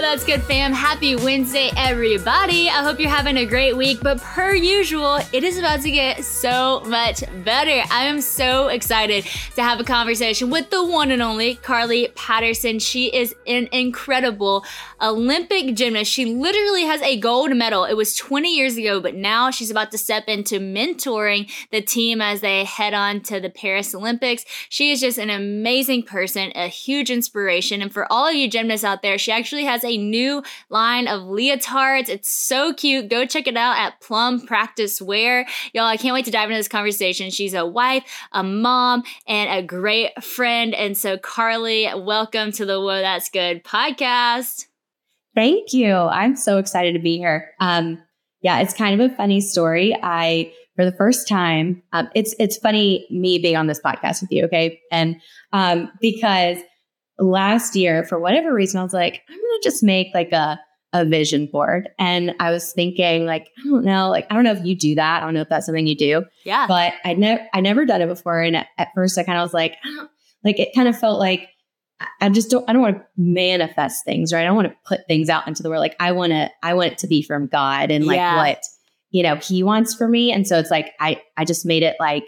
That's Good, fam. Happy Wednesday, everybody. I hope you're having a great week, but per usual, it is about to get so much better. I am so excited to have a conversation with the one and only Carly Patterson. She is an incredible Olympic gymnast. She literally has a gold medal. It was 20 years ago, but now she's about to step into mentoring the team as they head on to the Paris Olympics. She is just an amazing person, a huge inspiration. And for all of you gymnasts out there, she actually has a new line of leotards. It's so cute. Go check it out at Plum Practice Wear. Y'all, I can't wait to dive into this conversation. She's a wife, a mom, and a great friend. And so, Carly, welcome to the Whoa, That's Good podcast. Thank you. I'm so excited to be here. It's kind of a funny story. For the first time, it's funny me being on this podcast with you, okay? And because last year, for whatever reason, I was like, I'm going to just make like a vision board. And I was thinking like, I don't know if you do that. I don't know if that's something you do. Yeah. But I never done it before. And at first I kind of was like, it kind of felt like I don't want to manifest things, right? I don't want to put things out into the world. Like I want it to be from God and like what, he wants for me. And so it's like, I just made it like,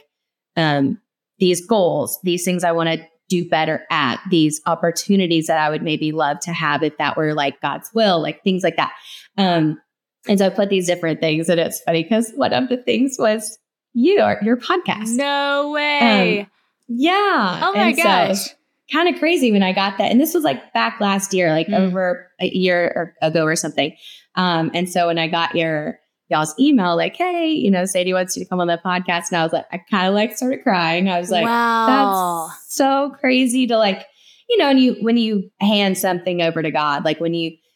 these goals, these things I want to do better at, these opportunities that I would maybe love to have if that were like God's will, like things like that. And so I put these different things, and it's funny because one of the things was your podcast. No way. Yeah. Oh my gosh. So, kind of crazy when I got that. And this was like back last year, like over a year ago or something. And so when I got y'all's email, like, hey, Sadie wants you to come on the podcast. And I was like, I kind of like started crying. I was like, wow, that's so crazy to like, and when you hand something over to God, like when you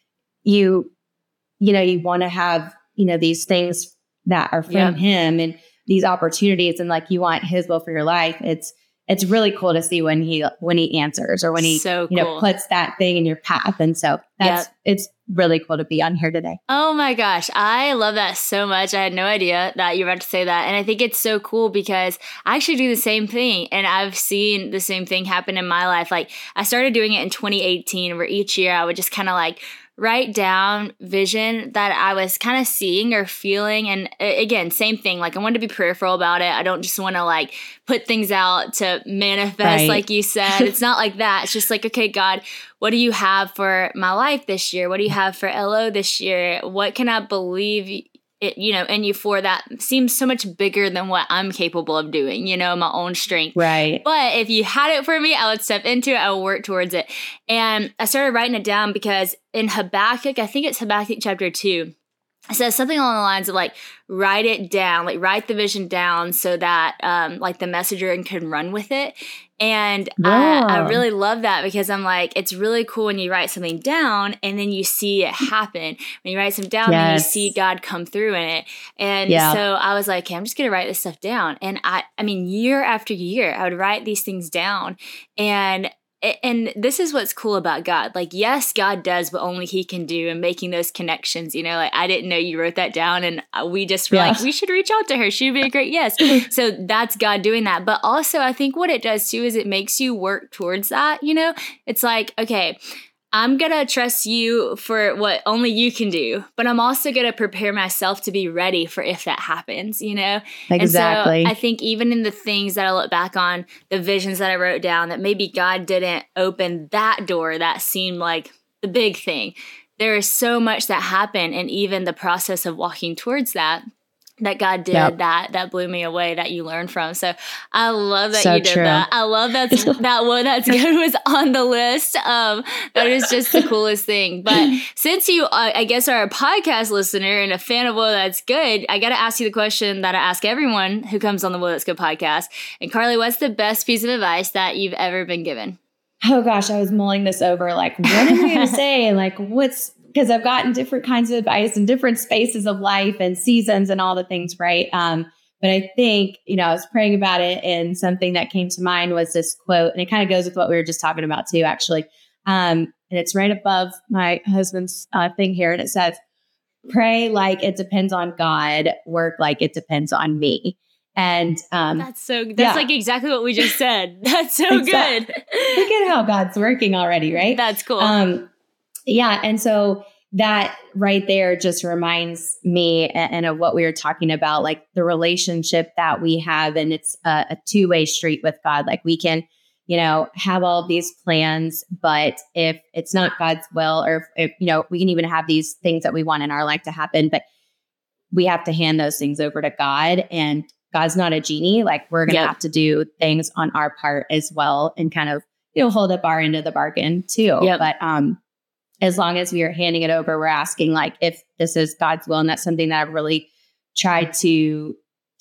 want to have, these things that are from him and these opportunities and like you want his will for your life. It's really cool to see when he answers or when he puts that thing in your path. And so it's really cool to be on here today. Oh my gosh. I love that so much. I had no idea that you were about to say that. And I think it's so cool because I actually do the same thing. And I've seen the same thing happen in my life. Like I started doing it in 2018 where each year I would just kind of like write down vision that I was kind of seeing or feeling. And again, same thing. Like I wanted to be prayerful about it. I don't just want to like put things out to manifest, like you said. It's not like that. It's just like, okay, God, what do you have for my life this year? What do you have for LO this year? What can I believe in you for that seems so much bigger than what I'm capable of doing, my own strength. Right. But if you had it for me, I would step into it. I would work towards it. And I started writing it down because in Habakkuk, I think it's Habakkuk chapter 2, it says something along the lines of like, write it down, like write the vision down so that like the messenger can run with it. And I really love that because I'm like, it's really cool when you write something down and then you see it happen. When you write something down, then you see God come through in it. And so I was like, okay, I'm just going to write this stuff down. And I mean, year after year, I would write these things down. And this is what's cool about God. Like, yes, God does what only he can do and making those connections, like I didn't know you wrote that down and we just were like, we should reach out to her. She'd be a great yes. So that's God doing that. But also I think what it does too is it makes you work towards that. It's like, okay, I'm going to trust you for what only you can do, but I'm also going to prepare myself to be ready for if that happens, Exactly. And so I think even in the things that I look back on, the visions that I wrote down, that maybe God didn't open that door that seemed like the big thing. There is so much that happened, and even the process of walking towards that God did that blew me away, that you learned from. So I love that you did that. I love that Whoa, That's Good was on the list. That is just the coolest thing. But since you, I guess, are a podcast listener and a fan of Whoa, That's Good, I got to ask you the question that I ask everyone who comes on the Whoa, That's Good podcast. And Carly, what's the best piece of advice that you've ever been given? Oh gosh, I was mulling this over. Like, what am I going to say? And like, because I've gotten different kinds of advice in different spaces of life and seasons and all the things, right? But I think, I was praying about it, and something that came to mind was this quote, and it kind of goes with what we were just talking about too, actually. And it's right above my husband's thing here. And it says, pray like it depends on God, work like it depends on me. And that's like exactly what we just said. That's so good. Look at how God's working already, right? That's cool. Yeah. And so that right there just reminds me and of what we were talking about, like the relationship that we have. And it's a two-way street with God. Like we can, have all these plans, but if it's not God's will, or if, we can even have these things that we want in our life to happen, but we have to hand those things over to God, and God's not a genie. Like we're going to have to do things on our part as well and kind of, hold up our end of the bargain too. But, as long as we are handing it over, we're asking like if this is God's will. And that's something that I've really tried to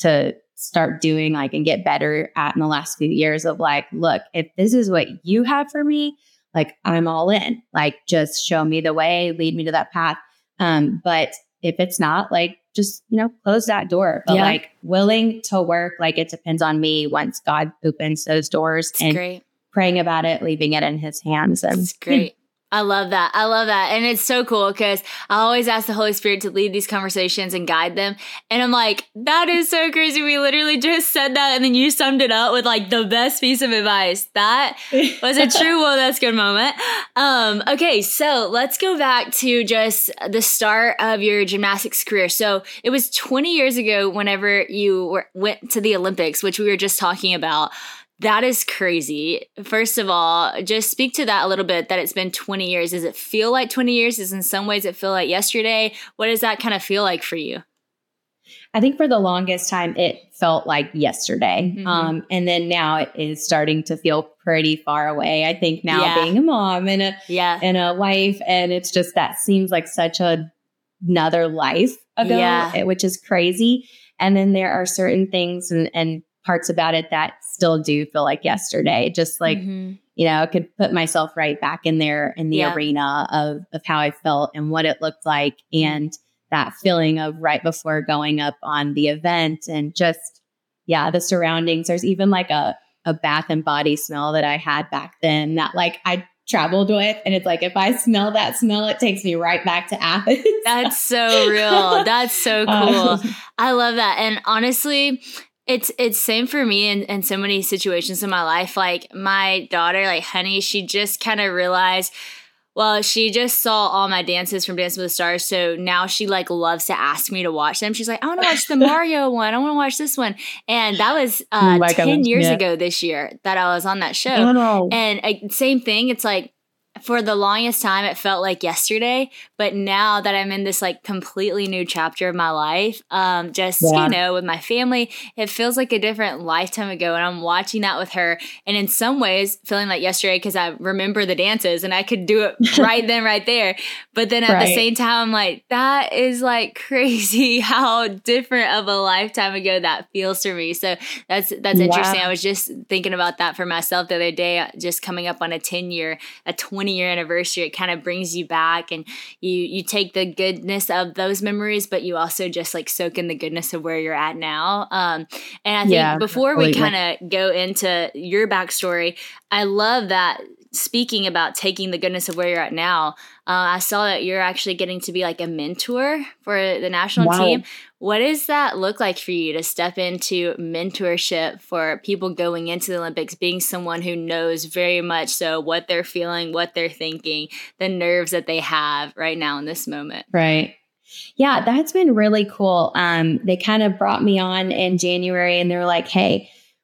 start doing like and get better at in the last few years of like, look, if this is what you have for me, like I'm all in, like just show me the way, lead me to that path. But if it's not, like just, close that door, but like willing to work. Like it depends on me once God opens those doors. That's and great. Praying about it, leaving it in his hands. And that's great. I love that. I love that. And it's so cool because I always ask the Holy Spirit to lead these conversations and guide them. And I'm like, that is so crazy. We literally just said that. And then you summed it up with like the best piece of advice. That was a true well, that's good moment. Okay. So let's go back to just the start of your gymnastics career. So it was 20 years ago whenever you went to the Olympics, which we were just talking about. That is crazy. First of all, just speak to that a little bit, that it's been 20 years. Does it feel like 20 years? Does in some ways it feel like yesterday? What does that kind of feel like for you? I think for the longest time, it felt like yesterday. Mm-hmm. And then now it is starting to feel pretty far away. I think now being a mom and a wife, and it's just, that seems like such another life ago, which is crazy. And then there are certain things and parts about it that still do feel like yesterday. Just like, I could put myself right back in there in the arena of how I felt and what it looked like. And that feeling of right before going up on the event and just, the surroundings. There's even like a bath and body smell that I had back then that like I traveled with. And it's like, if I smell that smell, it takes me right back to Athens. That's so real. That's so cool. I love that. And honestly, It's same for me in so many situations in my life. Like my daughter, like Honey, she just kind of realized, well, she just saw all my dances from Dancing with the Stars. So now she like loves to ask me to watch them. She's like, I want to watch the Mario one. I want to watch this one. And that was 10 years ago this year that I was on that show. Oh, no. And same thing. It's like, for the longest time, it felt like yesterday, but now that I'm in this like completely new chapter of my life, with my family, it feels like a different lifetime ago. And I'm watching that with her. And in some ways feeling like yesterday because I remember the dances and I could do it right then, right there. But then at the same time, I'm like, that is like crazy how different of a lifetime ago that feels for me. So that's interesting. I was just thinking about that for myself the other day, just coming up on a 20-year anniversary. It kind of brings you back and you take the goodness of those memories, but you also just like soak in the goodness of where you're at now. And I think before we kind of go into your backstory, I love that speaking about taking the goodness of where you're at now, I saw that you're actually getting to be like a mentor for the national team. What does that look like for you to step into mentorship for people going into the Olympics, being someone who knows very much so what they're feeling, what they're thinking, the nerves that they have right now in this moment? Right. Yeah, that's been really cool. They kind of brought me on in January and they're like, hey,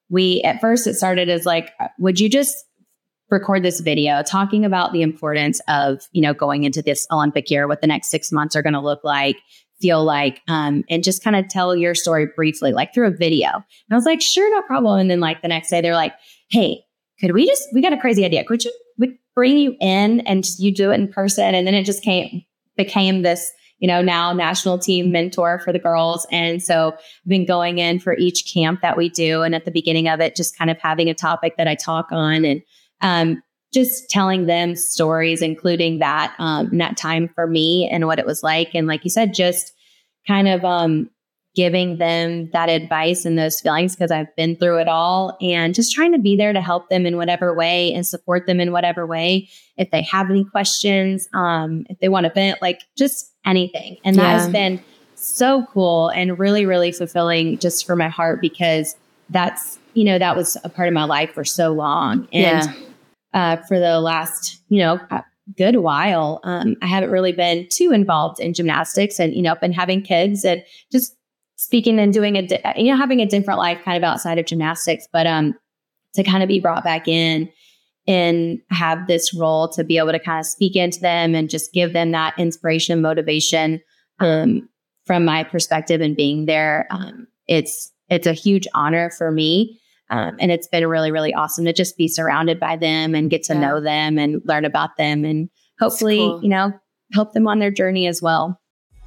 at first it started as like, would you just record this video talking about the importance of, going into this Olympic year, what the next 6 months are going to look like, feel like, and just kind of tell your story briefly, like through a video. And I was like, sure, no problem. And then like the next day they're like, hey, we got a crazy idea. Could we bring you in and just, you do it in person? And then it just became this, now national team mentor for the girls. And so I've been going in for each camp that we do. And at the beginning of it, just kind of having a topic that I talk on and just telling them stories, including that time for me and what it was like. And like you said, just kind of giving them that advice and those feelings because I've been through it all, and just trying to be there to help them in whatever way and support them in whatever way. If they have any questions, if they want to vent, like just anything. And that has been so cool and really, really fulfilling just for my heart, because that's, that was a part of my life for so long. And for the last, good while. I haven't really been too involved in gymnastics and, been having kids and just speaking and doing having a different life kind of outside of gymnastics, but to kind of be brought back in and have this role to be able to kind of speak into them and just give them that inspiration, motivation from my perspective and being there. It's a huge honor for me. And it's been really, really awesome to just be surrounded by them and get to know them and learn about them and hopefully, cool. help them on their journey as well.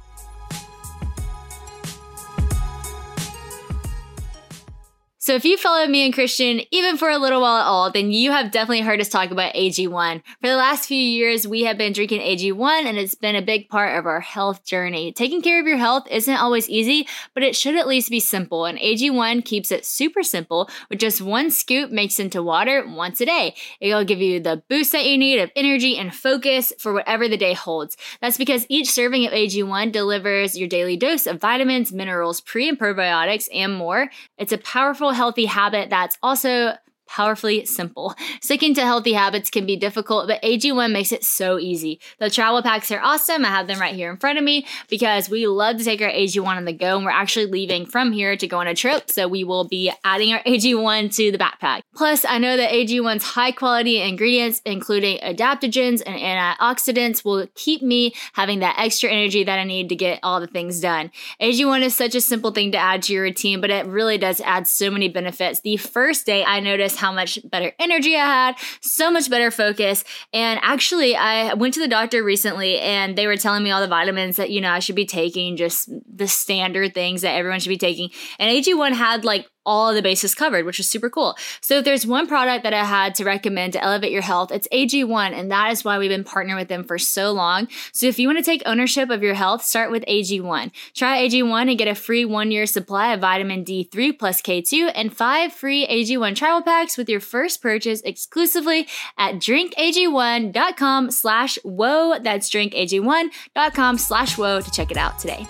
So if you followed me and Christian even for a little while at all, then you have definitely heard us talk about AG1. For the last few years, we have been drinking AG1 and it's been a big part of our health journey. Taking care of your health isn't always easy, but it should at least be simple. And AG1 keeps it super simple with just one scoop mixed into water once a day. It'll give you the boost that you need of energy and focus for whatever the day holds. That's because each serving of AG1 delivers your daily dose of vitamins, minerals, pre and probiotics, and more. It's a powerful, healthy habit that's also powerfully simple. Sticking to healthy habits can be difficult, but AG1 makes it so easy. The travel packs are awesome. I have them right here in front of me because we love to take our AG1 on the go, and we're actually leaving from here to go on a trip, so we will be adding our AG1 to the backpack. Plus, I know that AG1's high quality ingredients, including adaptogens and antioxidants, will keep me having that extra energy that I need to get all the things done. AG1 is such a simple thing to add to your routine, but it really does add so many benefits. The first day I noticed how much better energy I had, so much better focus. And actually, I went to the doctor recently and they were telling me all the vitamins that, I should be taking, just the standard things that everyone should be taking. And AG1 had all the bases covered, which is super cool. So if there's one product that I had to recommend to elevate your health, it's AG1, and that is why we've been partnering with them for so long. So if you want to take ownership of your health, start with AG1. Try AG1 and get a free 1-year supply of vitamin D3 plus K2 and 5 free AG1 travel packs with your first purchase exclusively at drinkag1.com/whoa. That's drinkag1.com/whoa to check it out today.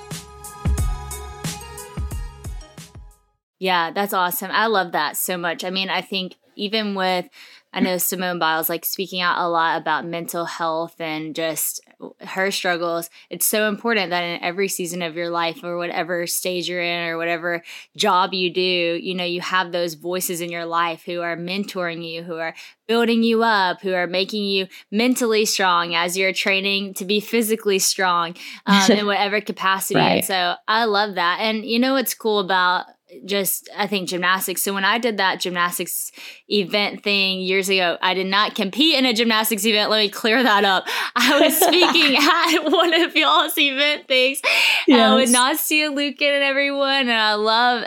Yeah, that's awesome. I love that so much. I mean, I think even I know Simone Biles speaking out a lot about mental health and just her struggles. It's so important that in every season of your life or whatever stage you're in or whatever job you do, you have those voices in your life who are mentoring you, who are building you up, who are making you mentally strong as you're training to be physically strong in whatever capacity. Right. And so I love that. And what's cool about I think gymnastics. So when I did that gymnastics event thing years ago, I did not compete in a gymnastics event. Let me clear that up. I was speaking at one of y'all's event things with Nastia Lukin and everyone. And I love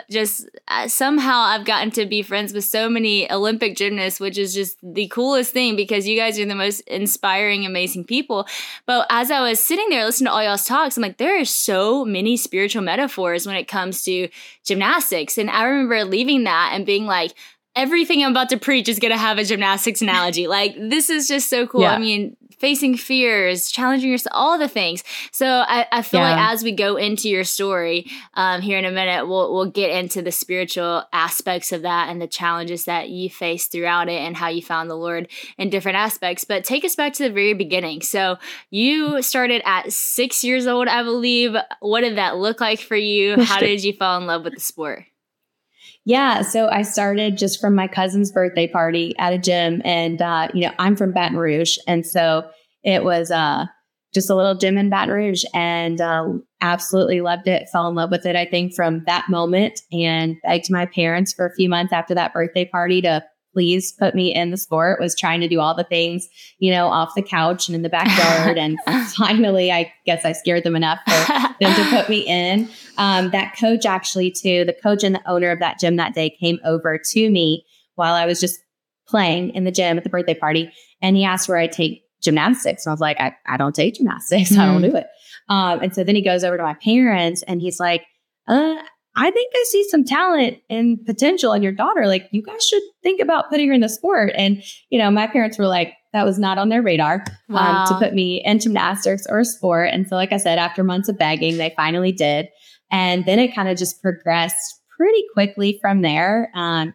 somehow I've gotten to be friends with so many Olympic gymnasts, which is just the coolest thing because you guys are the most inspiring, amazing people. But as I was sitting there listening to all y'all's talks, I'm like, there are so many spiritual metaphors when it comes to gymnastics. And I remember leaving that and being like, everything I'm about to preach is going to have a gymnastics analogy. This is just so cool. Yeah. I mean, facing fears, challenging yourself, all the things. So I feel like as we go into your story here in a minute, we'll get into the spiritual aspects of that and the challenges that you faced throughout it and how you found the Lord in different aspects. But take us back to the very beginning. So you started at 6 years old, I believe. What did that look like for you? How did you fall in love with the sport? Yeah. So I started just from my cousin's birthday party at a gym and, I'm from Baton Rouge. And so it was just a little gym in Baton Rouge and absolutely loved it. Fell in love with it, I think, from that moment and begged my parents for a few months after that birthday party to please put me in the sport. Was trying to do all the things, off the couch and in the backyard. And finally, I guess I scared them enough for them to put me in. That coach actually too, the coach and the owner of that gym that day came over to me while I was just playing in the gym at the birthday party. And he asked where I take gymnastics. And I was like, I don't take gymnastics. I don't do it. And so then he goes over to my parents and he's like, I think I see some talent and potential in your daughter. You guys should think about putting her in the sport. And, my parents were like, that was not on their radar to put me in gymnastics or a sport. And so, like I said, after months of begging, they finally did. And then it kind of just progressed pretty quickly from there,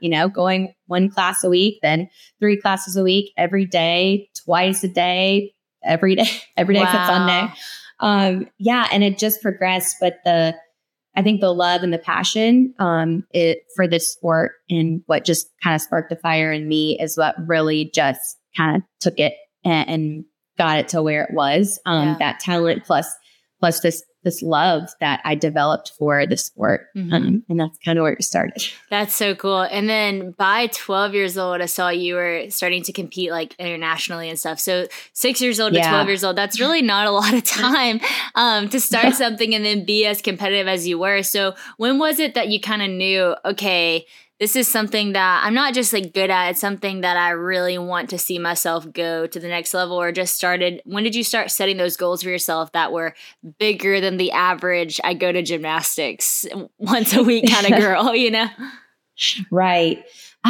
going 1 class a week, then 3 classes a week, every day, twice a day, every day except Sunday. Wow. Yeah. And it just progressed. But I think the love and the passion, for this sport and what just kind of sparked the fire in me is what really just kind of took it and got it to where it was. That talent plus this love that I developed for the sport. And that's kind of where it started. That's so cool. And then by 12 years old, I saw you were starting to compete like internationally and stuff. So 6 years old to 12 years old, that's really not a lot of time to start something and then be as competitive as you were. So when was it that you kind of knew, okay, this is something that I'm not just like good at, it's something that I really want to see myself go to the next level, or just started? When did you start setting those goals for yourself that were bigger than the average, I go to gymnastics once a week kind of girl, you know? Right.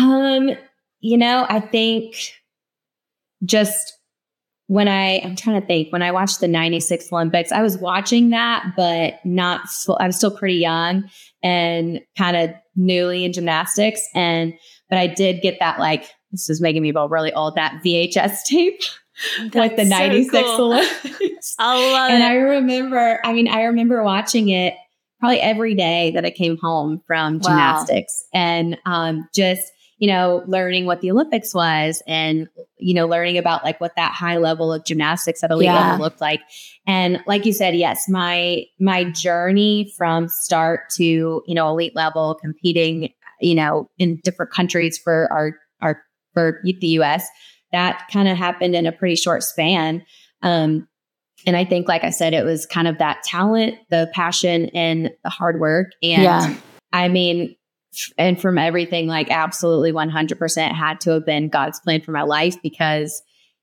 I think just when I'm trying to think, when I watched the 96 Olympics, I was watching that, but I was still pretty young and kind of newly in gymnastics. But I did get that, like, this is making me feel really old, that VHS tape with the 96 so cool. Olympics. I love and it. I remember watching it probably every day that I came home from gymnastics and just, learning what the Olympics was and, learning about like what that high level of gymnastics at elite level looked like. And like you said, yes, my journey from start to, elite level competing, in different countries for the US, that kind of happened in a pretty short span. And I think, like I said, it was kind of that talent, the passion and the hard work. And and from everything, like absolutely 100% had to have been God's plan for my life, because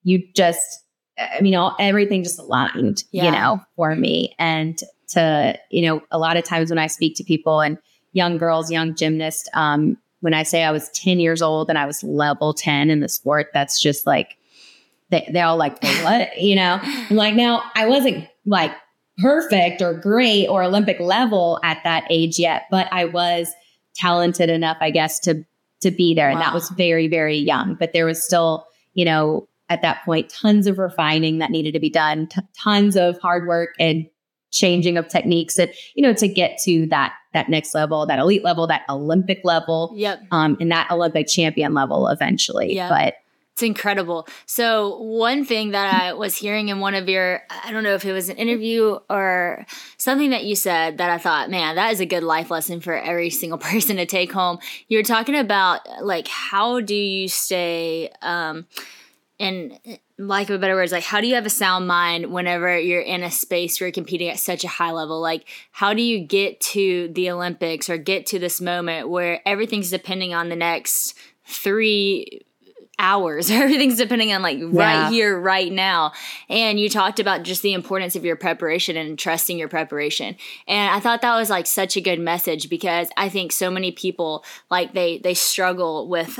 everything just aligned, for me. And to, a lot of times when I speak to people and young girls, young gymnasts, when I say I was 10 years old and I was level 10 in the sport, that's just like, they all like, what, I'm like, now I wasn't like perfect or great or Olympic level at that age yet, but I was talented enough, I guess, to be there. And that was very, very young, but there was still, at that point, tons of refining that needed to be done, tons of hard work and changing of techniques that, to get to that next level, that elite level, that Olympic level, and that Olympic champion level eventually. But it's incredible. So one thing that I was hearing in one of your, I don't know if it was an interview or something that you said that I thought, man, that is a good life lesson for every single person to take home. You were talking about like, how do you stay, in lack of better words, like how do you have a sound mind whenever you're in a space where you're competing at such a high level? Like, how do you get to the Olympics or get to this moment where everything's depending on the next 3 hours? Everything's depending on like right here, right now. And you talked about just the importance of your preparation and trusting your preparation. And I thought that was like such a good message, because I think so many people like they struggle with,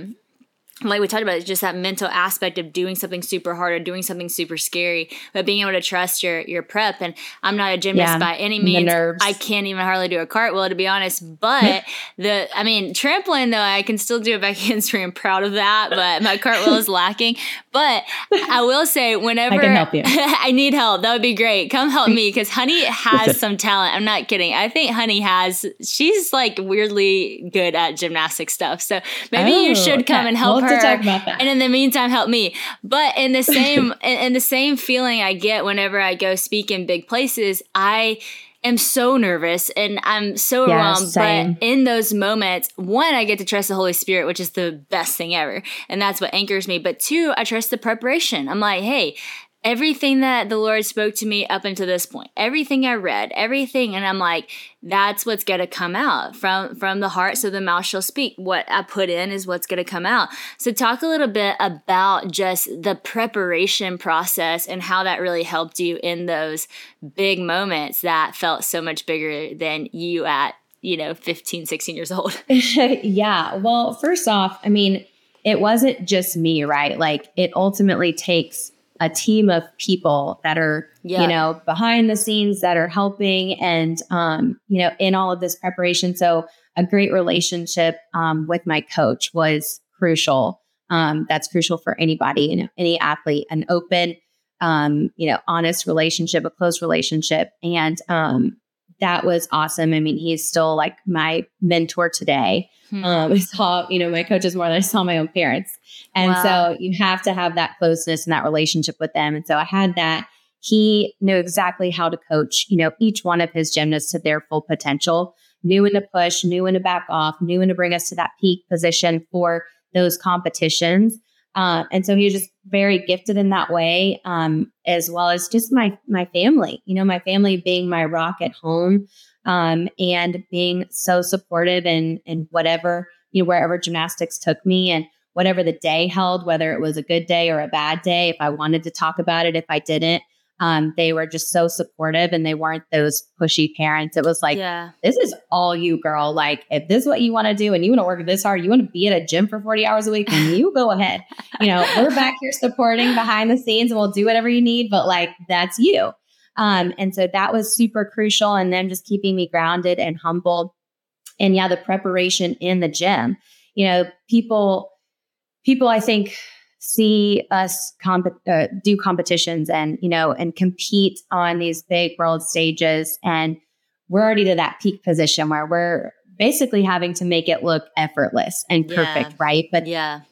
like we talked about, it's just that mental aspect of doing something super hard or doing something super scary, but being able to trust your prep. And I'm not a gymnast by any means. I can't even hardly do a cartwheel, to be honest. But trampoline though, I can still do a back handspring. I'm proud of that, but my cartwheel is lacking. But I will say, whenever I can help you. I need help, that would be great. Come help me, because Honey has some talent. I'm not kidding. I think Honey she's like weirdly good at gymnastic stuff. So maybe you should come and help her. To talk about that. And in the meantime, help me. But in the same in the same feeling I get whenever I go speak in big places, I am so nervous and I'm so overwhelmed. But in those moments, one, I get to trust the Holy Spirit, which is the best thing ever. And that's what anchors me. But two, I trust the preparation. I'm like, hey, everything that the Lord spoke to me up until this point, everything I read, everything. And I'm like, that's what's going to come out from the heart. So the mouth shall speak. What I put in is what's going to come out. So talk a little bit about just the preparation process and how that really helped you in those big moments that felt so much bigger than you at, 15, 16 years old. Yeah. Well, first off, it wasn't just me, right? Like, it ultimately takes a team of people that are, behind the scenes, that are helping and, in all of this preparation. So a great relationship with my coach was crucial. That's crucial for anybody, any athlete, an open honest relationship, a close relationship. And that was awesome. I mean, he's still like my mentor today. I saw, my coaches more than I saw my own parents. And so you have to have that closeness and that relationship with them. And so I had that. He knew exactly how to coach, each one of his gymnasts to their full potential, knew when to push, knew when to back off, knew when to bring us to that peak position for those competitions. And so he was just very gifted in that way, as well as just my family, my family being my rock at home, and being so supportive in whatever, wherever gymnastics took me and whatever the day held, whether it was a good day or a bad day, if I wanted to talk about it, if I didn't. They were just so supportive, and they weren't those pushy parents. It was like, this is all you, girl. Like, if this is what you want to do and you want to work this hard, you want to be at a gym for 40 hours a week, and you go ahead. We're back here supporting behind the scenes, and we'll do whatever you need. But like, that's you. And so that was super crucial. And then just keeping me grounded and humbled. And the preparation in the gym, people, I think, see us do competitions and, and compete on these big world stages. And we're already to that peak position where we're basically having to make it look effortless and perfect. Right. But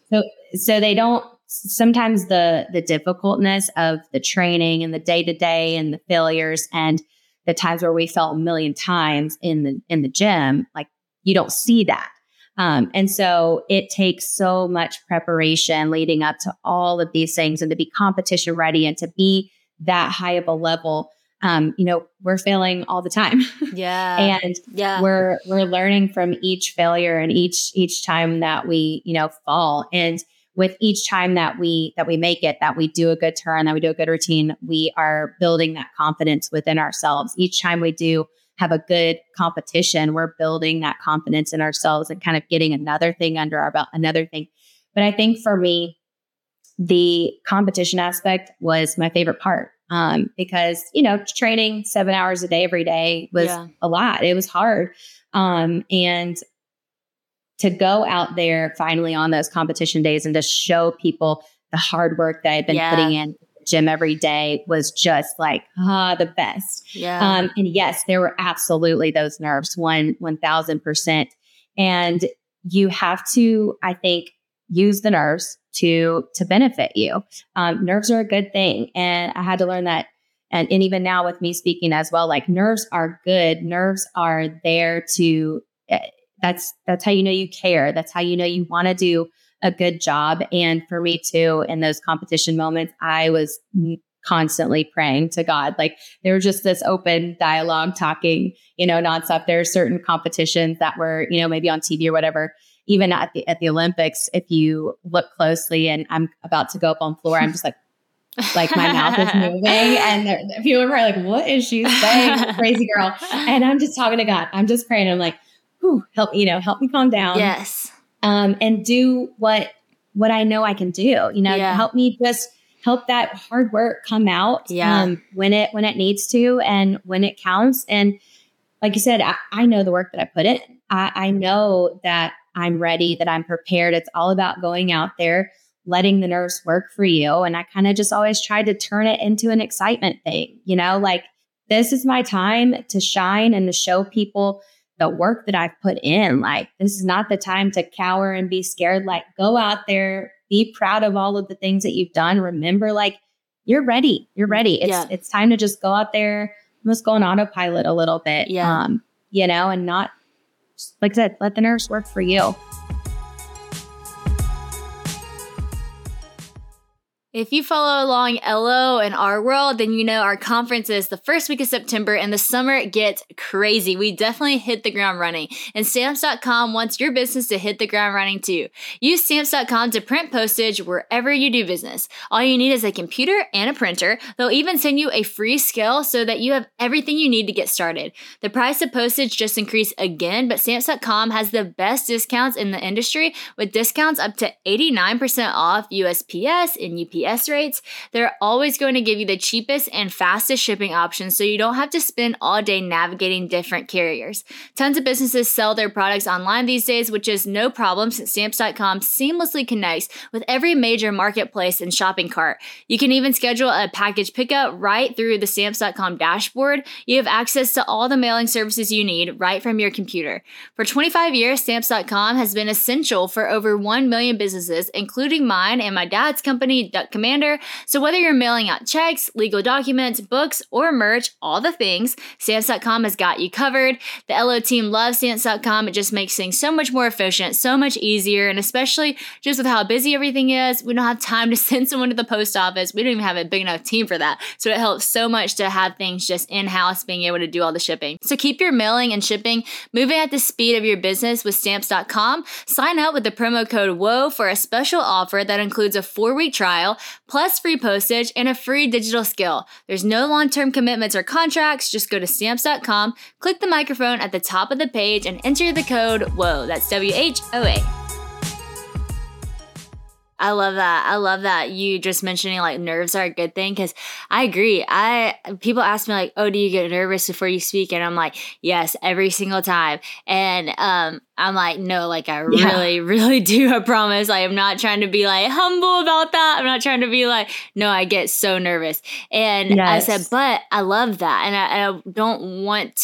so they don't, sometimes the difficultness of the training and the day to day and the failures and the times where we fell a million times in the gym, like you don't see that. And so it takes so much preparation leading up to all of these things, and to be competition ready and to be that high of a level. We're failing all the time. And we're learning from each failure and each time that we, fall. And with each time that we make it, that we do a good turn, that we do a good routine, we are building that confidence within ourselves. Each time we do have a good competition, we're building that confidence in ourselves and kind of getting another thing under our belt, another thing. But I think for me, the competition aspect was my favorite part, because, training 7 hours a day, every day was a lot. It was hard. And to go out there finally on those competition days and to show people the hard work that I've been putting in gym every day was just like, the best. And yes, there were absolutely those nerves, 1,000%. And you have to, I think, use the nerves to benefit you. Nerves are a good thing. And I had to learn that. And even now with me speaking as well, like, nerves are good. Nerves are there to, that's how you care. That's how you want to do a good job. And for me too, in those competition moments, I was constantly praying to God. Like, there was just this open dialogue talking, nonstop. There are certain competitions that were, maybe on TV or whatever. Even at the Olympics, if you look closely and I'm about to go up on floor, I'm just like my mouth is moving, and people are probably like, what is she saying? Crazy girl. And I'm just talking to God. I'm just praying. I'm like, help me calm down. Yes. And do what I know I can do, help me just help that hard work come out, when it needs to, and when it counts. And like you said, I know the work that I put in. I know that I'm ready, that I'm prepared. It's all about going out there, letting the nerves work for you. And I kind of just always tried to turn it into an excitement thing, like, this is my time to shine and to show people the work that I've put in. Like, this is not the time to cower and be scared. Like, go out there, be proud of all of the things that you've done. Remember, like, you're ready. It's time to just go out there, almost go on autopilot a little bit. And not, like I said, let the nerves work for you. If you follow along Elo and our world, then you know our conference is the first week of September, and the summer gets crazy. We definitely hit the ground running, and Stamps.com wants your business to hit the ground running too. Use Stamps.com to print postage wherever you do business. All you need is a computer and a printer. They'll even send you a free scale so that you have everything you need to get started. The price of postage just increased again, but Stamps.com has the best discounts in the industry, with discounts up to 89% off USPS and UPS UPS rates, they're always going to give you the cheapest and fastest shipping options so you don't have to spend all day navigating different carriers. Tons of businesses sell their products online these days, which is no problem since Stamps.com seamlessly connects with every major marketplace and shopping cart. You can even schedule a package pickup right through the Stamps.com dashboard. You have access to all the mailing services you need right from your computer. For 25 years, Stamps.com has been essential for over 1 million businesses, including mine and my dad's company, Duck Commander. So whether you're mailing out checks, legal documents, books, or merch, all the things, Stamps.com has got you covered. The LO team loves Stamps.com. It just makes things so much more efficient, so much easier, and especially just with how busy everything is, we don't have time to send someone to the post office. We don't even have a big enough team for that. So it helps so much to have things just in-house, being able to do all the shipping. So keep your mailing and shipping moving at the speed of your business with Stamps.com. Sign up with the promo code WHOA for a special offer that includes a 4-week trial, plus free postage and a free digital skill. There's no long-term commitments or contracts. Just go to Stamps.com, click the microphone at the top of the page, and enter the code WHOA. That's WHOA. I love that. I love that you just mentioning like nerves are a good thing, because I agree. People ask me like, oh, do you get nervous before you speak? And I'm like, yes, every single time. And I'm like, no, like I really, really do. I promise. I am not trying to be like humble about that. I'm not trying to be like, no, I get so nervous. And I said, but I love that. And I don't want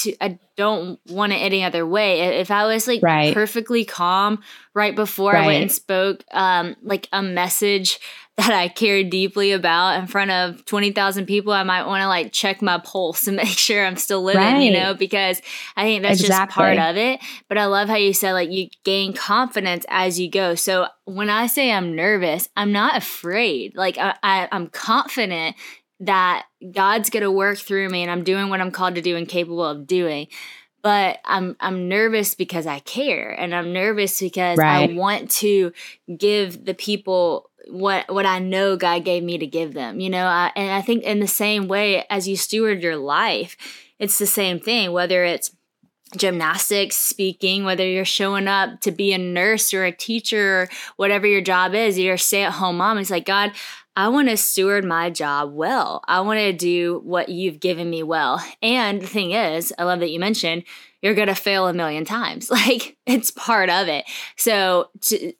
it any other way. If I was like perfectly calm right before I went and spoke like a message that I cared deeply about in front of 20,000 people, I might want to like check my pulse and make sure I'm still living, you know, because I think that's just part of it. But I love how you said like you gain confidence as you go. So when I say I'm nervous, I'm not afraid. Like I'm confident that God's going to work through me and I'm doing what I'm called to do and capable of doing. But I'm nervous because I care, and I'm nervous because I want to give the people what I know God gave me to give them, you know. And I think in the same way as you steward your life, it's the same thing, whether it's gymnastics, speaking, whether you're showing up to be a nurse or a teacher or whatever your job is, you're a stay-at-home mom. It's like, God, I want to steward my job well. I want to do what you've given me well. And the thing is, I love that you mentioned, you're going to fail a million times. Like, it's part of it. So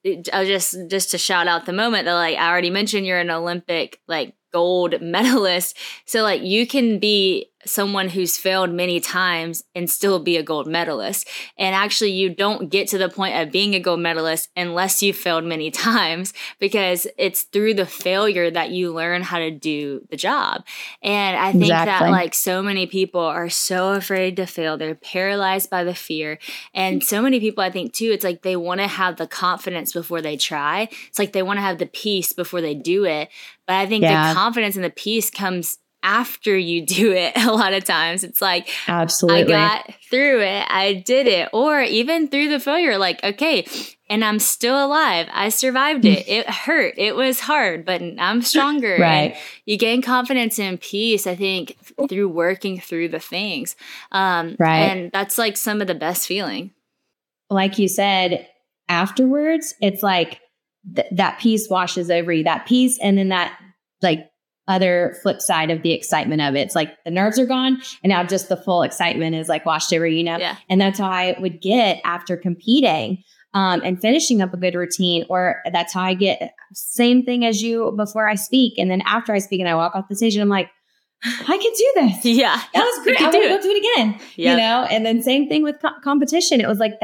just to shout out the moment that, like, I already mentioned, you're an Olympic, like, gold medalist. So like you can be someone who's failed many times and still be a gold medalist. And actually you don't get to the point of being a gold medalist unless you've failed many times, because it's through the failure that you learn how to do the job. And I think that like so many people are so afraid to fail. They're paralyzed by the fear. And so many people, I think too, it's like they want to have the confidence before they try. It's like they want to have the peace before they do it. But I think the confidence and the peace comes after you do it. A lot of times it's like, absolutely, I got through it. I did it. Or even through the failure, like, okay, and I'm still alive. I survived it. It hurt. It was hard, but I'm stronger. And you gain confidence and peace, I think, through working through the things. And that's like some of the best feeling. Like you said, afterwards, it's like, that peace washes over you, that peace. And then that like other flip side of the excitement of it. It's like the nerves are gone and now just the full excitement is like washed over, you know? Yeah. And that's how I would get after competing and finishing up a good routine, or that's how I get same thing as you before I speak. And then after I speak and I walk off the stage and I'm like, I can do this. Yeah. That was great. I want to go do it again, you know? And then same thing with competition. It was like,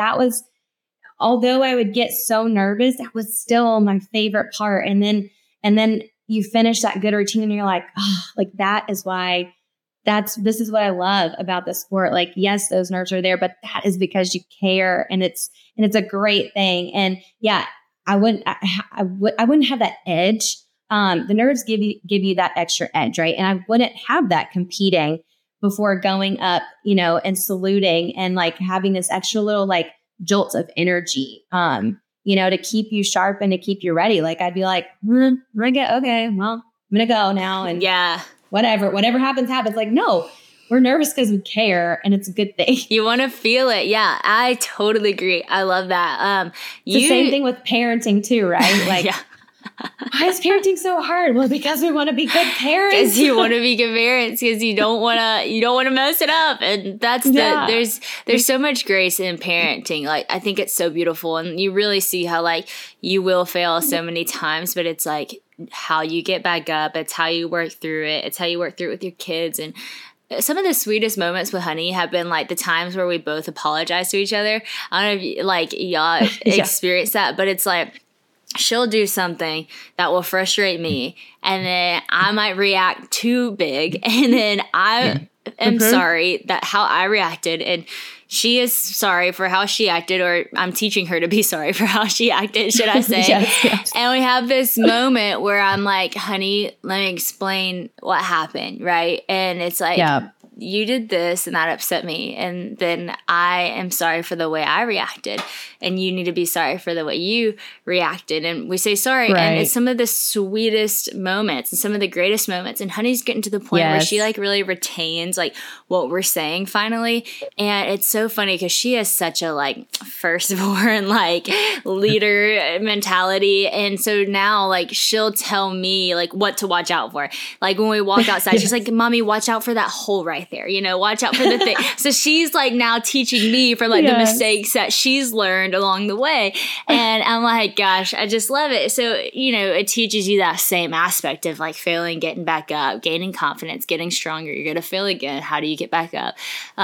although I would get so nervous, that was still my favorite part. And then you finish that good routine and you're like, oh, like that is why this is what I love about the sport. Like, yes, those nerves are there, but that is because you care, and it's a great thing. And yeah, I wouldn't have that edge. The nerves give you that extra edge, right? And I wouldn't have that competing before going up, you know, and saluting and like having this extra little like jolts of energy, you know, to keep you sharp and to keep you ready. Like I'd be like, okay, well, I'm going to go now. And whatever happens. Like, no, we're nervous because we care and it's a good thing. You want to feel it. Yeah, I totally agree. I love that. It's the same thing with parenting too, right? Like Why is parenting so hard? Well, because we want to be good parents. Because you want to be good parents, because you don't want to mess it up. And that's there's so much grace in parenting. Like, I think it's so beautiful, and you really see how like you will fail so many times, but it's like how you get back up. It's how you work through it. It's how you work through it with your kids. And some of the sweetest moments with Honey have been like the times where we both apologize to each other. I don't know if y'all experience that, but it's like, she'll do something that will frustrate me, and then I might react too big, and then I am sorry that how I reacted, and she is sorry for how she acted, or I'm teaching her to be sorry for how she acted, should I say. Yes. And we have this moment where I'm like, honey, let me explain what happened, right? And it's like, you did this and that upset me, and then I am sorry for the way I reacted, and you need to be sorry for the way you reacted. And we say sorry, and it's some of the sweetest moments and some of the greatest moments. And Honey's getting to the point where she like really retains like what we're saying finally. And it's so funny because she has such a like firstborn like leader mentality, and so now like she'll tell me like what to watch out for. Like when we walk outside, she's like, "Mommy, watch out for that hole right there, watch out for the thing." So she's like now teaching me from like the mistakes that she's learned along the way. And I'm like, gosh, I just love it. So, it teaches you that same aspect of like failing, getting back up, gaining confidence, getting stronger. You're going to fail again. How do you get back up?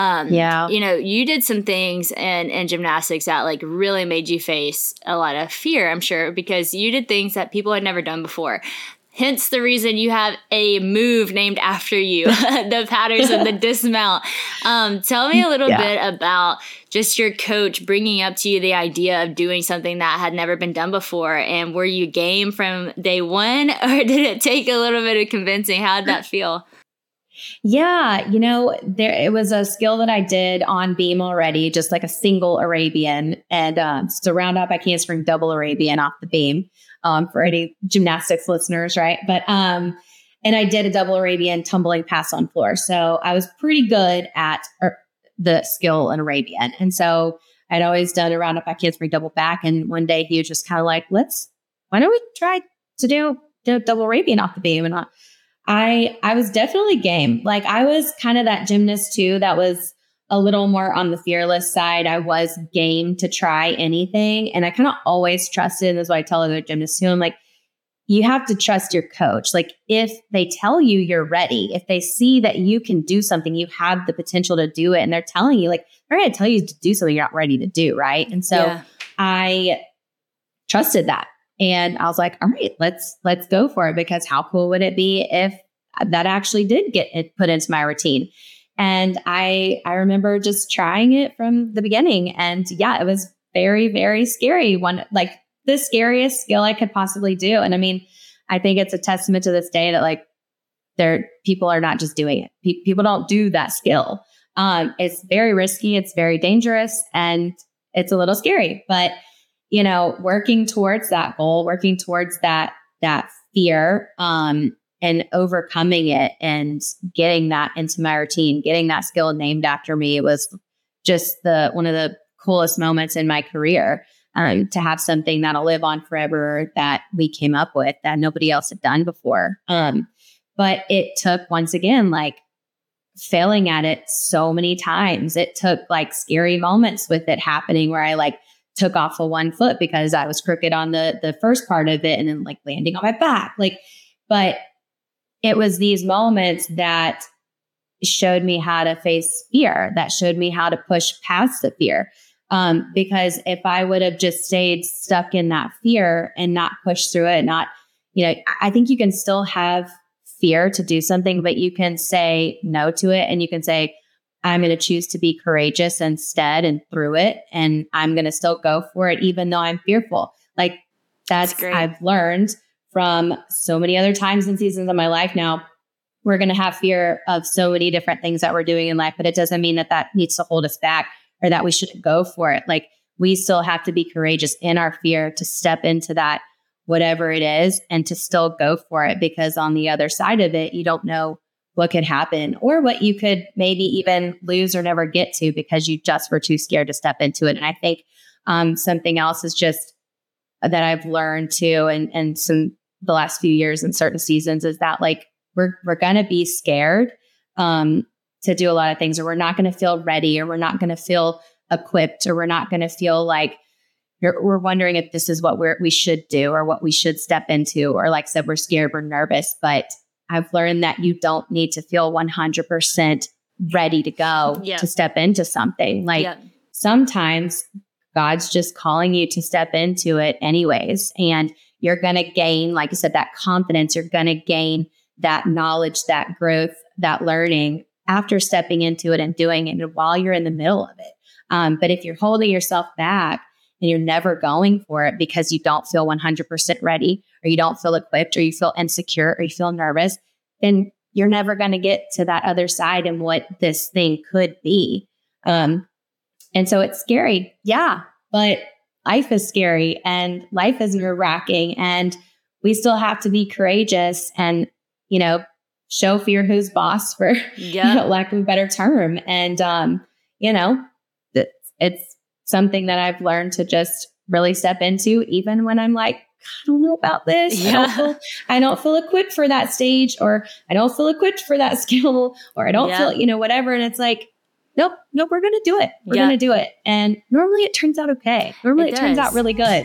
You did some things in gymnastics that like really made you face a lot of fear, I'm sure, because you did things that people had never done before. Hence the reason you have a move named after you, the Patterson, the dismount. Tell me a little bit about just your coach bringing up to you the idea of doing something that had never been done before. And were you game from day one, or did it take a little bit of convincing? How did that feel? Yeah, it was a skill that I did on beam already, just like a single Arabian, and so round up, I can't spring double Arabian off the beam. For any gymnastics listeners, right? But, and I did a double Arabian tumbling pass on floor. So I was pretty good at the skill in Arabian. And so I'd always done a round up, I can't spring double back. And one day he was just kind of like, why don't we try to do the double Arabian off the beam? And I was definitely game. Like I was kind of that gymnast too, that was a little more on the fearless side. I was game to try anything. And I kind of always trusted, and that's what I tell other gymnasts too. I'm like, you have to trust your coach. Like if they tell you you're ready, if they see that you can do something, you have the potential to do it. And they're telling you, like, they're going to tell you to do something you're not ready to do. Right. And so I trusted that. And I was like, all right, let's go for it, because how cool would it be if that actually did get it put into my routine? And I remember just trying it from the beginning. And it was very, very scary. Like the scariest skill I could possibly do. And I mean, I think it's a testament to this day that like people are not just doing it. People don't do that skill. It's very risky. It's very dangerous, and it's a little scary, but working towards that goal, working towards that fear, and overcoming it and getting that into my routine, getting that skill named after me, it was just one of the coolest moments in my career, to have something that'll live on forever that we came up with that nobody else had done before. But it took, once again, like failing at it so many times. It took like scary moments with it happening where I like took off of one foot because I was crooked on the first part of it, and then like landing on my back. But it was these moments that showed me how to face fear, that showed me how to push past the fear. Because if I would have just stayed stuck in that fear and not pushed through it, I think you can still have fear to do something, but you can say no to it, and you can say, I'm going to choose to be courageous instead and through it. And I'm going to still go for it, even though I'm fearful. Like that's great. I've learned from so many other times and seasons of my life now. We're going to have fear of so many different things that we're doing in life, but it doesn't mean that needs to hold us back or that we shouldn't go for it. Like we still have to be courageous in our fear to step into that, whatever it is, and to still go for it, because on the other side of it, you don't know what could happen or what you could maybe even lose or never get to because you just were too scared to step into it. And I think something else is just that I've learned too, and some the last few years in certain seasons is that like we're going to be scared to do a lot of things, or we're not going to feel ready, or we're not going to feel equipped, or we're not going to feel like we're wondering if this is what we should do or what we should step into. Or like I said, we're scared, we're nervous. But I've learned that you don't need to feel 100% ready to go to step into something. Like sometimes God's just calling you to step into it anyways. And you're going to gain, like I said, that confidence. You're going to gain that knowledge, that growth, that learning after stepping into it and doing it and while you're in the middle of it. But if you're holding yourself back and you're never going for it because you don't feel 100% ready, or you don't feel equipped, or you feel insecure, or you feel nervous, then you're never going to get to that other side and what this thing could be. And so it's scary. Yeah. But life is scary and life is nerve-wracking, and we still have to be courageous and, show fear who's boss, for lack of a better term. And, it's something that I've learned to just really step into, even when I'm like, I don't know about this. I don't feel equipped for that stage, or I don't feel equipped for that skill, or I don't feel, whatever. And it's like, nope, we're going to do it. We're going to do it. And normally it turns out okay. Normally it turns out really good.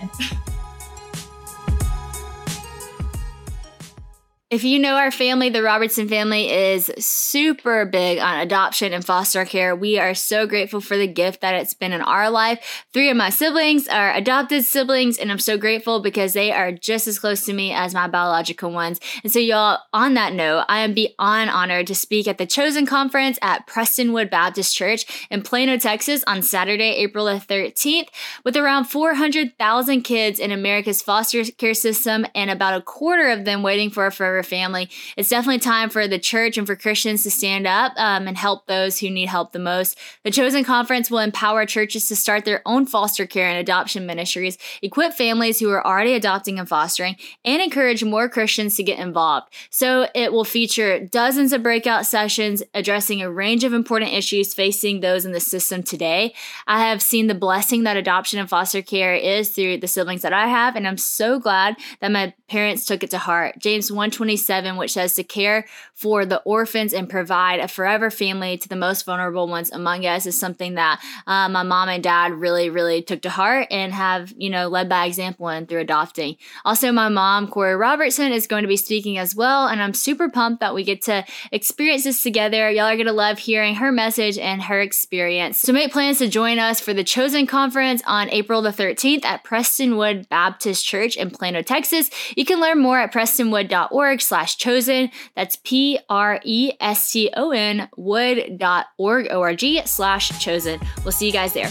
If you know our family, the Robertson family is super big on adoption and foster care. We are so grateful for the gift that it's been in our life. 3 of my siblings are adopted siblings, and I'm so grateful because they are just as close to me as my biological ones. And so y'all, on that note, I am beyond honored to speak at the Chosen Conference at Prestonwood Baptist Church in Plano, Texas on Saturday, April the 13th, with around 400,000 kids in America's foster care system and about a quarter of them waiting for a forever family. It's definitely time for the church and for Christians to stand up and help those who need help the most. The Chosen Conference will empower churches to start their own foster care and adoption ministries, equip families who are already adopting and fostering, and encourage more Christians to get involved. So it will feature dozens of breakout sessions addressing a range of important issues facing those in the system today. I have seen the blessing that adoption and foster care is through the siblings that I have, and I'm so glad that my parents took it to heart. James 1:27, which says to care for the orphans and provide a forever family to the most vulnerable ones among us, is something that my mom and dad really, really took to heart and have, led by example in through adopting. Also, my mom, Corey Robertson, is going to be speaking as well, and I'm super pumped that we get to experience this together. Y'all are going to love hearing her message and her experience. So make plans to join us for the Chosen Conference on April the 13th at Prestonwood Baptist Church in Plano, Texas. You can learn more at prestonwood.org/chosen. That's PRESTON wood.org/chosen. We'll see you guys there.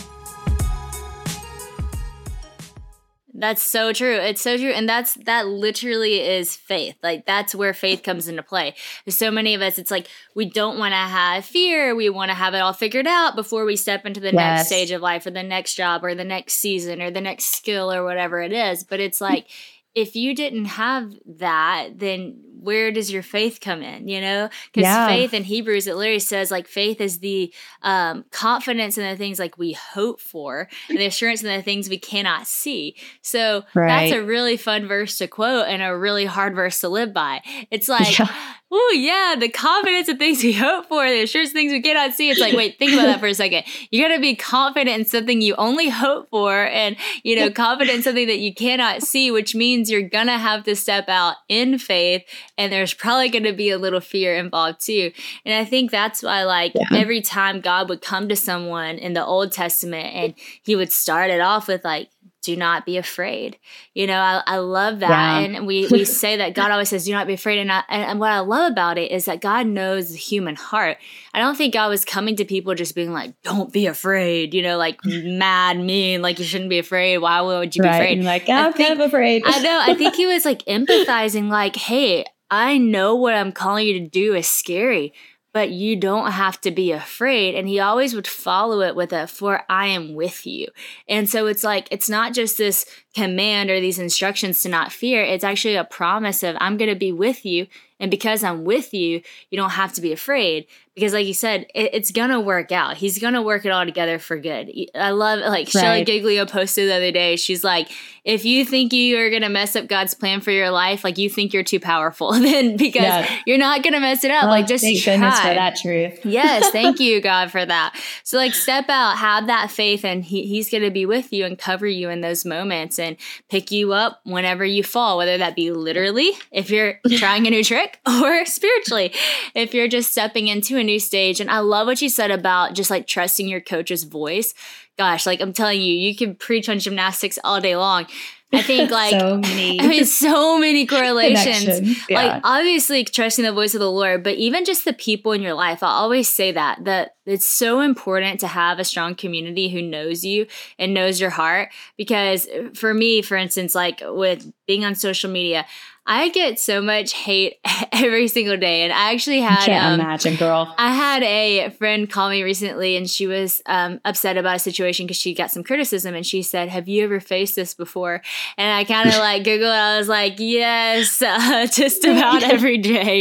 That's so true. It's so true. And that literally is faith. Like, that's where faith comes into play. There's so many of us, it's like, we don't want to have fear. We want to have it all figured out before we step into the next stage of life, or the next job, or the next season, or the next skill, or whatever it is. But it's like, if you didn't have that, then where does your faith come in, Because faith in Hebrews, it literally says, like, faith is the confidence in the things like we hope for, and the assurance in the things we cannot see. So that's a really fun verse to quote and a really hard verse to live by. It's like, oh yeah, the confidence of things we hope for, the assurance of things we cannot see. It's like, wait, think about that for a second. You got to be confident in something you only hope for, and, confident in something that you cannot see, which means you're going to have to step out in faith, and there's probably going to be a little fear involved too. And I think that's why, every time God would come to someone in the Old Testament and he would start it off with, like, do not be afraid. I love that. Yeah. And we say that God always says, do not be afraid. And what I love about it is that God knows the human heart. I don't think God was coming to people just being like, don't be afraid, like mad, mean, like you shouldn't be afraid. Why would you be afraid? Like, I'm kind of afraid. I know. I think he was like empathizing, like, hey, I know what I'm calling you to do is scary, but you don't have to be afraid. And he always would follow it with for I am with you. And so it's like, it's not just this command or these instructions to not fear. It's actually a promise of, I'm going to be with you. And because I'm with you, you don't have to be afraid. Because like you said, it's going to work out. He's going to work it all together for good. I love, like Shelly Giglio posted the other day. She's like, if you think you are going to mess up God's plan for your life, like you think you're too powerful, then because you're not going to mess it up. Like just thank try. Goodness for that truth. Yes. Thank you, God, for that. So like step out, have that faith, and he's going to be with you and cover you in those moments and pick you up whenever you fall, whether that be literally if you're trying a new trick or spiritually, if you're just stepping into a new stage. And I love what you said about just like trusting your coach's voice. Gosh, like I'm telling you, you can preach on gymnastics all day long. I think like so many correlations. Like obviously trusting the voice of the Lord, but even just the people in your life. I always say that it's so important to have a strong community who knows you and knows your heart. Because for me, for instance, like with being on social media, I get so much hate every single day. And I actually had can't imagine, girl. I had a friend call me recently, and she was upset about a situation because she got some criticism, and she said, "Have you ever faced this before?" And I kind of like Googled. I was like, "Yes, just about every day."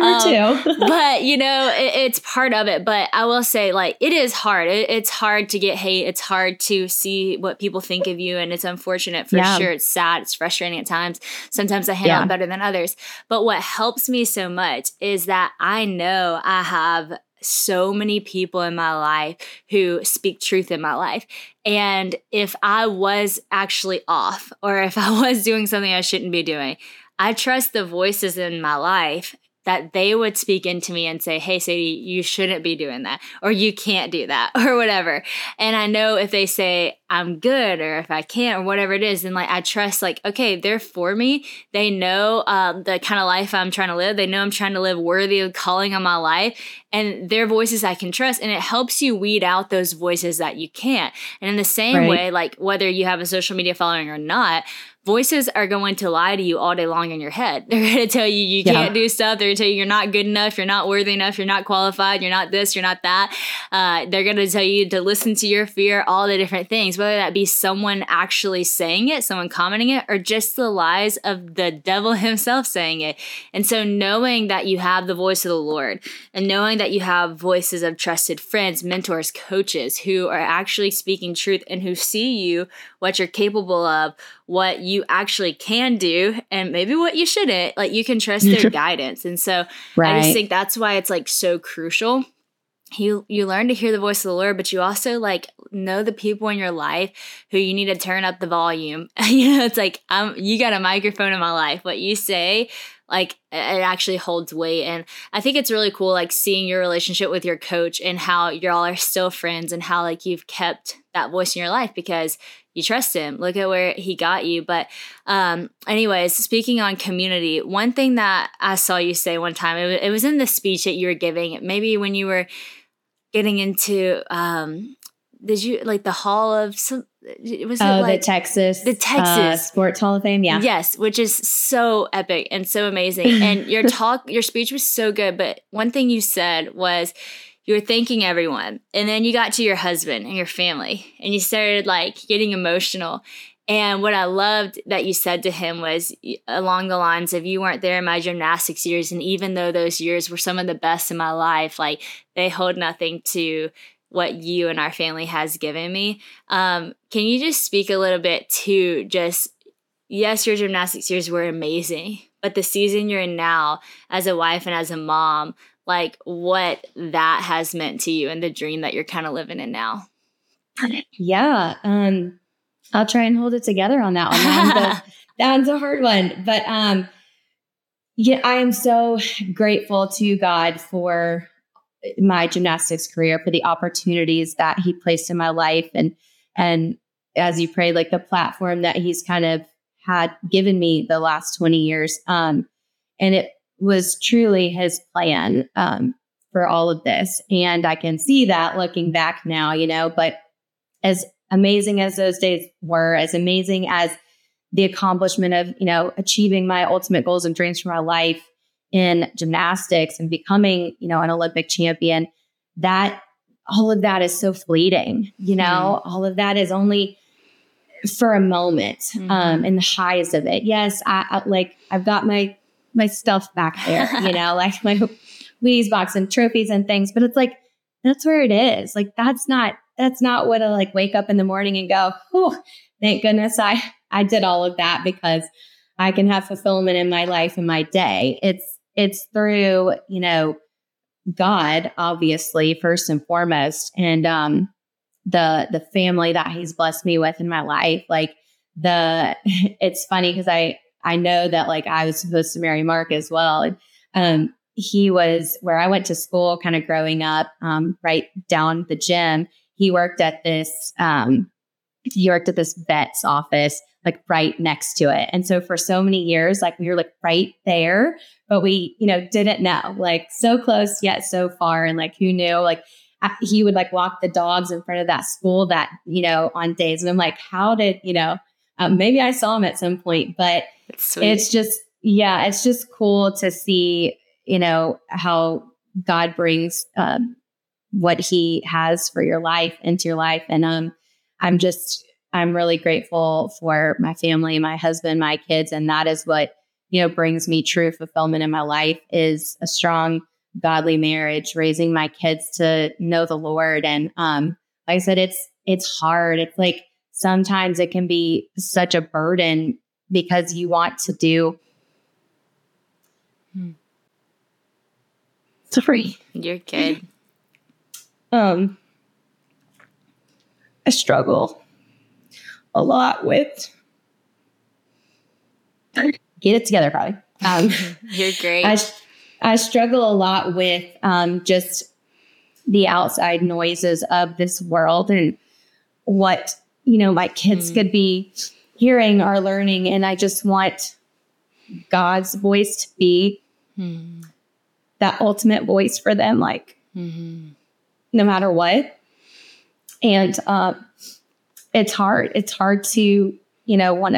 I do too. But you know, it's part of it. But I will say, like, it is hard. It's hard to get hate. It's hard to see what people think of you, and it's unfortunate for sure. It's sad. It's frustrating at times. Sometimes I handle it better than others. But what helps me so much is that I know I have so many people in my life who speak truth in my life. And if I was actually off, or if I was doing something I shouldn't be doing, I trust the voices in my life that they would speak into me and say, "Hey, Sadie, you shouldn't be doing that," or "You can't do that," or whatever. And I know if they say I'm good, or if I can't, or whatever it is, then like I trust, like, okay, they're for me. They know the kind of life I'm trying to live. They know I'm trying to live worthy of calling on my life, and their voices I can trust. And it helps you weed out those voices that you can't. And in the same way, like whether you have a social media following or not, voices are going to lie to you all day long in your head. They're going to tell you you can't do stuff. They're going to tell you you're not good enough, you're not worthy enough, you're not qualified, you're not this, you're not that. They're going to tell you to listen to your fear, all the different things, whether that be someone actually saying it, someone commenting it, or just the lies of the devil himself saying it. And so knowing that you have the voice of the Lord, and knowing that you have voices of trusted friends, mentors, coaches who are actually speaking truth and who see you, what you're capable of, what you actually can do, and maybe what you shouldn't, like you can trust their guidance. And so I just think that's why it's like so crucial. You learn to hear the voice of the Lord, but you also like know the people in your life who you need to turn up the volume. You know, it's like, you got a microphone in my life. What you say, like it actually holds weight. And I think it's really cool, like seeing your relationship with your coach and how y'all are still friends, and how like you've kept that voice in your life because you trust him. Look at where he got you. But anyways, speaking on community, one thing that I saw you say one time, it was in the speech that you were giving, maybe when you were getting into, did you like the Hall of some? Was it like the Texas Sports Hall of Fame? Yeah. Yes, which is so epic and so amazing. And your speech was so good. But one thing you said was you were thanking everyone, and then you got to your husband and your family, and you started like getting emotional. And what I loved that you said to him was along the lines of, you weren't there in my gymnastics years, and even though those years were some of the best in my life, like they hold nothing to what you and our family has given me. Can you just speak a little bit to just, yes, your gymnastics years were amazing, but the season you're in now as a wife and as a mom, like what that has meant to you and the dream that you're kind of living in now? Yeah. I'll try and hold it together on that one. That one's a hard one, but yeah, I am so grateful to God for my gymnastics career, for the opportunities that he placed in my life. And as you pray, like the platform that he's kind of had given me the last 20 years. And it was truly his plan for all of this. And I can see that looking back now, you know, but as amazing as those days were, as amazing as the accomplishment of, you know, achieving my ultimate goals and dreams for my life in gymnastics and becoming, you know, an Olympic champion, that all of that is so fleeting, you know, all of that is only for a moment, and the highs of it. Yes. I've got my stuff back there, you know, like Wheaties box and trophies and things, but it's like, that's where it is. Like, that's not what I like wake up in the morning and go, oh, thank goodness I did all of that because I can have fulfillment in my life and my day. It's through, God, obviously, first and foremost, and the family that he's blessed me with in my life. Like it's funny because I know that like I was supposed to marry Mark as well. And he was where I went to school kind of growing up, right down the gym. He worked at this vet's office, like right next to it. And so for so many years, like we were like right there, but we, didn't know, like so close yet so far. And like, who knew, like he would like walk the dogs in front of that school that, on days. And I'm like, how did, maybe I saw him at some point, but it's just cool to see, how God brings, what he has for your life into your life. And, I'm really grateful for my family, my husband, my kids. And that is what, brings me true fulfillment in my life is a strong, godly marriage, raising my kids to know the Lord. And, like I said, it's hard. It's like, sometimes it can be such a burden because you want to do. Sorry. You're good. I struggle a lot with get it together, probably. You're great. I struggle a lot with just the outside noises of this world and what, my kids could be hearing or learning. And I just want God's voice to be that ultimate voice for them, like no matter what. And it's hard. It's hard to, want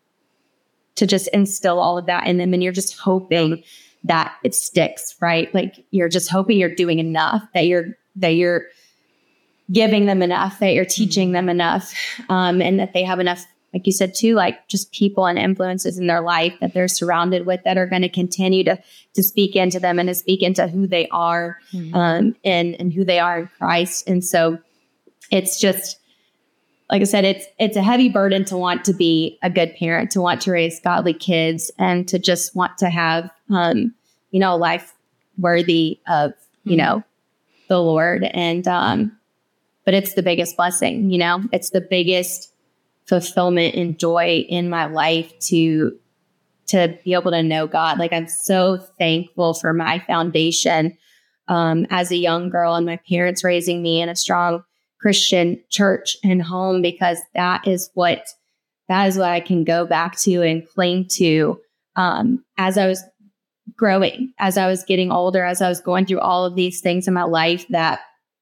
to just instill all of that in them. And you're just hoping that it sticks, right? Like you're just hoping you're doing enough, that you're giving them enough, that you're teaching them enough, and that they have enough, like you said too, like just people and influences in their life that they're surrounded with that are going to continue to speak into them and to speak into who they are, and who they are in Christ. And so it's just, like I said, it's a heavy burden to want to be a good parent, to want to raise godly kids, and to just want to have, a life worthy of, the Lord. And, but it's the biggest blessing, it's the biggest fulfillment and joy in my life to be able to know God. Like I'm so thankful for my foundation, as a young girl and my parents raising me in a strong Christian church and home, because that is what I can go back to and cling to, as I was growing, as I was getting older, as I was going through all of these things in my life that,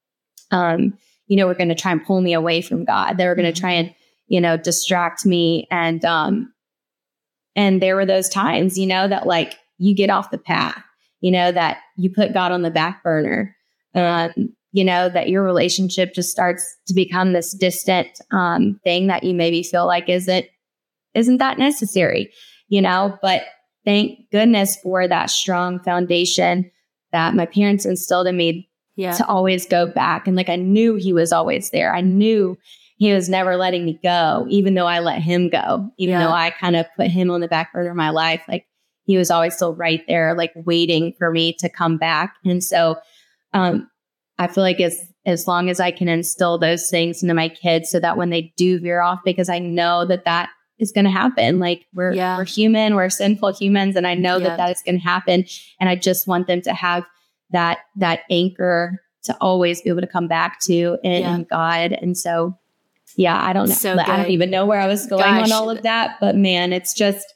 were going to try and pull me away from God. They were going to try and, distract me. And there were those times, that like you get off the path, that you put God on the back burner, that your relationship just starts to become this distant thing that you maybe feel like isn't that necessary, but thank goodness for that strong foundation that my parents instilled in me to always go back. And like, I knew he was always there. I knew he was never letting me go, even though I let him go, even though I kind of put him on the back burner of my life. Like he was always still right there, like waiting for me to come back. And so, I feel like as long as I can instill those things into my kids so that when they do veer off, because I know that is going to happen. Like we're human, we're sinful humans. And I know that is going to happen. And I just want them to have that anchor to always be able to come back to in God. And so, I don't know. I don't even know where I was going on all of that, but man, it's just,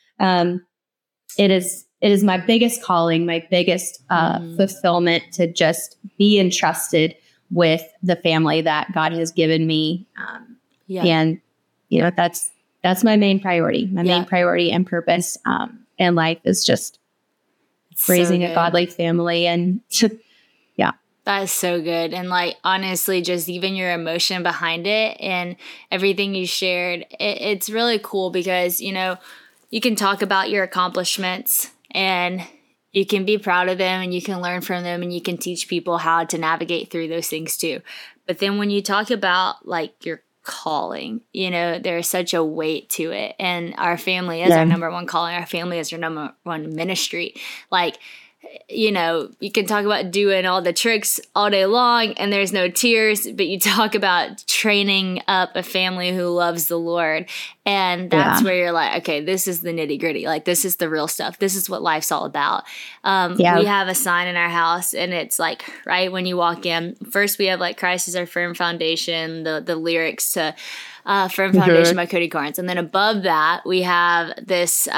it is my biggest calling, my biggest fulfillment to just be entrusted with the family that God has given me. And, that's my main priority. My main priority and purpose in life is just raising a godly family. And that is so good. And like, honestly, just even your emotion behind it and everything you shared, it's really cool because, you can talk about your accomplishments and you can be proud of them and you can learn from them and you can teach people how to navigate through those things too. But then when you talk about like your calling, you know, there's such a weight to it. And our family is our number one calling. Our family is our number one ministry. Like, you know, you can talk about doing all the tricks all day long and there's no tears, but you talk about training up a family who loves the Lord. And that's where you're like, okay, this is the nitty gritty. Like, this is the real stuff. This is what life's all about. We have a sign in our house and it's like, right when you walk in, first we have like Christ is our firm foundation, the lyrics to Firm Foundation by Cody Carnes. And then above that, we have this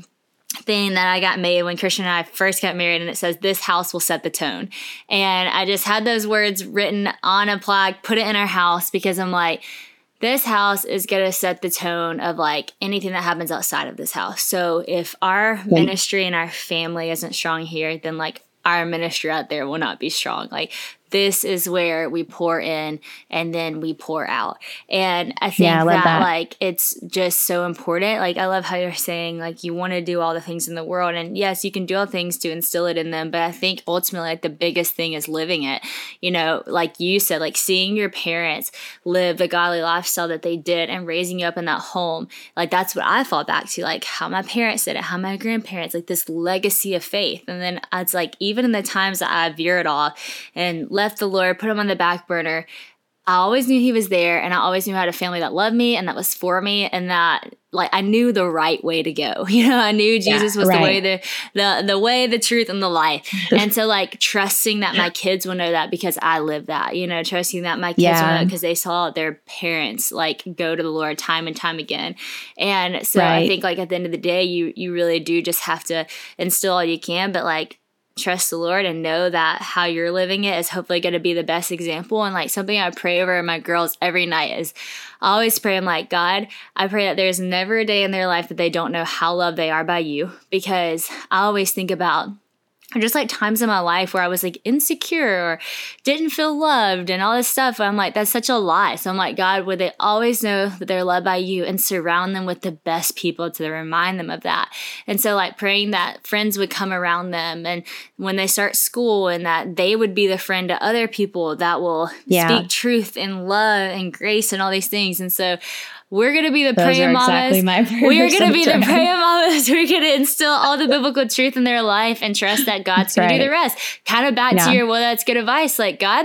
thing that I got made when Christian and I first got married, and it says, "This house will set the tone." And I just had those words written on a plaque, put it in our house, because I'm like, this house is going to set the tone of like anything that happens outside of this house. So if our ministry and our family isn't strong here, then like our ministry out there will not be strong. Like, this is where we pour in and then we pour out. And I think that like, it's just so important. Like, I love how you're saying like, you want to do all the things in the world, and yes, you can do all things to instill it in them. But I think ultimately like the biggest thing is living it, you know, like you said, like seeing your parents live the godly lifestyle that they did and raising you up in that home. Like, that's what I fall back to, like how my parents did it, how my grandparents, like this legacy of faith. And then it's like, even in the times that I veered off and left the Lord, put him on the back burner, I always knew he was there, and I always knew I had a family that loved me and that was for me, and that like I knew the right way to go. You know, I knew Jesus was the way, the way, the truth, and the life. And so like trusting that my kids will know that because I live that, you know, trusting that my kids will know because they saw their parents like go to the Lord time and time again. And so I think like at the end of the day, you really do just have to instill all you can, but like trust the Lord and know that how you're living it is hopefully going to be the best example. And like something I pray over my girls every night is I always pray, I'm like, God, I pray that there's never a day in their life that they don't know how loved they are by you. Because I always think about just like times in my life where I was like insecure or didn't feel loved and all this stuff. I'm like, that's such a lie. So I'm like, God, would they always know that they're loved by you, and surround them with the best people to remind them of that. And so like praying that friends would come around them, and when they start school, and that they would be the friend to other people that will speak truth and love and grace and all these things. And so we're going to be the praying mamas. We're going to be the praying mamas. We're going to instill all the biblical truth in their life and trust that God's going to do the rest. Kind of back to your, well, that's good advice. Like, God,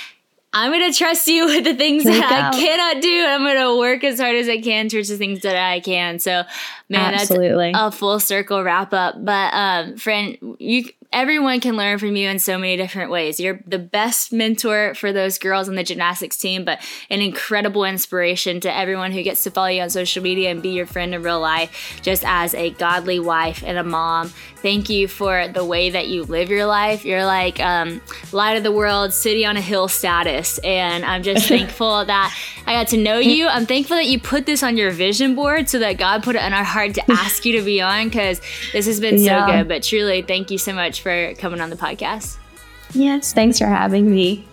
I'm going to trust you with the things that I cannot do. I'm going to work as hard as I can towards the things that I can. So, man, that's a full circle wrap up. But, friend, everyone can learn from you in so many different ways. You're the best mentor for those girls on the gymnastics team, but an incredible inspiration to everyone who gets to follow you on social media and be your friend in real life, just as a godly wife and a mom. Thank you for the way that you live your life. You're like light of the world, city on a hill status. And I'm just thankful that I got to know you. I'm thankful that you put this on your vision board so that God put it in our heart to ask you to be on, because this has been so good. But truly, thank you so much for coming on the podcast. Yes, thanks for having me.